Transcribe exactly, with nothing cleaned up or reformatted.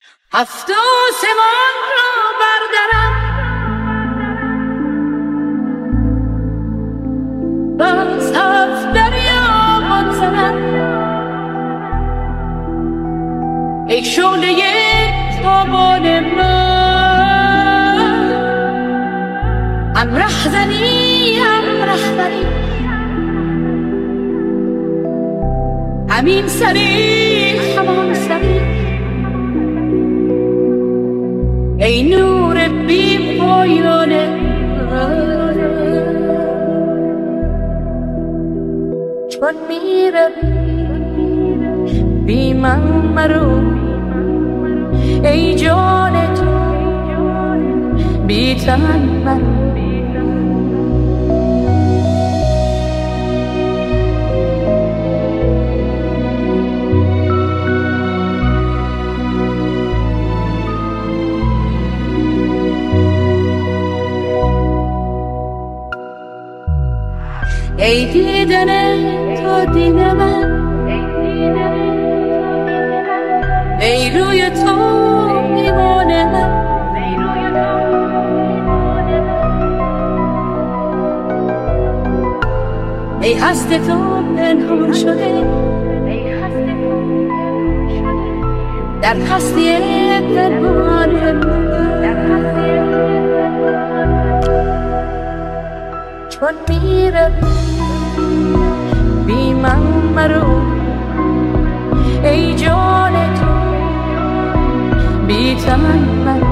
هفت آسمان را بردرم، باز هفت دریا بگذرم، ای شعله تابان من، هم رهزنی هم رهبری، همین سری همان سری، ای نور بی پایانه چون میره بی من مرو، ای جان تو بی تن من. ای دیدن تو دیدن من، ای روی تو دیوانه من، ای هست تو پنهان شده در هستی پنهان من، چون میره بی من مرو، ای جان تو بی تن من.